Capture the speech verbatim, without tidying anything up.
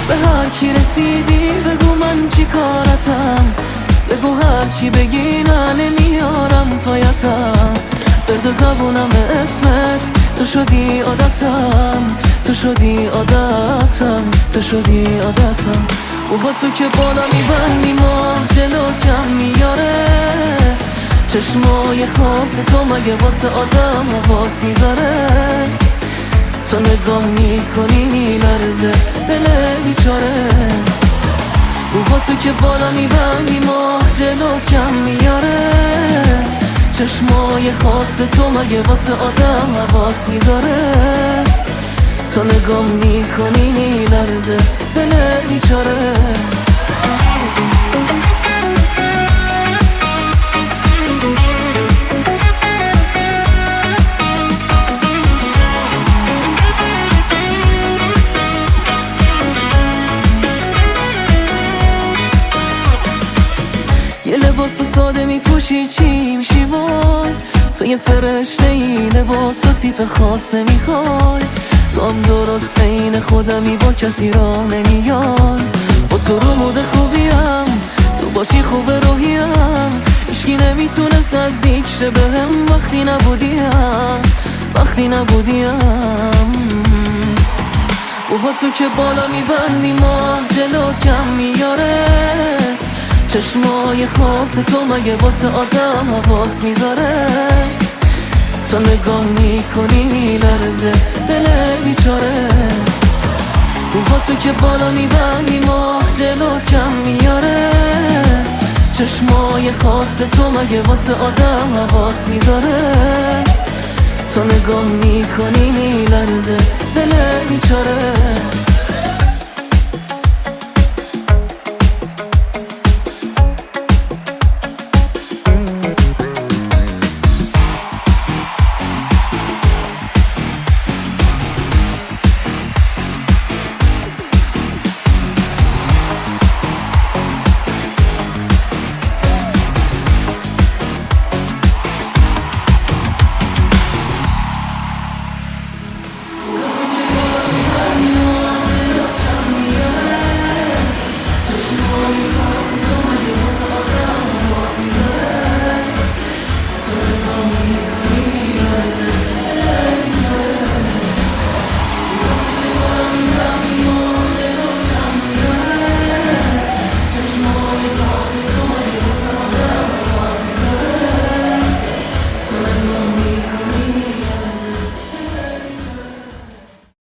به هر کی رسیدی بگو من چی کارتم، بگو هر چی بگی نه نمیارم پایتم. برد زبونم اسمت، تو شدی عادتم، تو شدی عادتم، تو شدی عادتم. اوها تو که بالا میبندی ماه جلوت کم میاره، چشمای خاص تو مگه واسه آدم حواس میذاره. تو نگاه میکنی میلرزه دل بیچاره. اوها تو که بالا میبندی ماه جلوت کم میاره، چشمای خاص تو مگه واسه آدم حواس میذاره. تو نگاه میکنی میلرزه دل بیچاره. یه لباس ساده میپوشی چی میشی وای، تو یه فرشته ای لباس و تیپ خاص نمیخوای. تو هم درست عین خودمی با کسی را نمیای. با تو رو مود خوبیم، تو باشی خوب روحیم. هیچکی نمیتونست نزدیک شه بهم وقتی نبودیم، وقتی نبودیم. اوها تو که بالا میبندی ماه جلوت کم میاره، چشمای خاص تو مگه واسه آدم حواس میذاره. تو نگاه میکنی میلرزه دل بیچاره. اوها تو که بالا میبندی ماه جلوت کم میاره، چشمای خاص تو مگه واسه آدم حواس میذاره. تو نگاه میکنی میلرزه دل بیچاره.